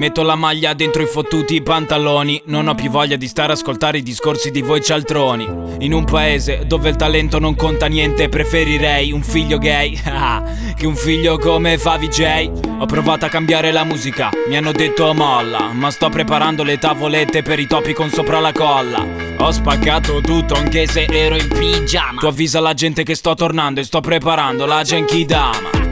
Metto la maglia dentro i fottuti pantaloni. Non ho più voglia di stare a ascoltare i discorsi di voi cialtroni. In un paese dove il talento non conta niente, preferirei un figlio gay che un figlio come fa VJ. Ho provato a cambiare la musica, mi hanno detto molla, ma sto preparando le tavolette per i topi con sopra la colla. Ho spaccato tutto anche se ero in pigiama. Tu avvisa la gente che sto tornando e sto preparando la Genkidama.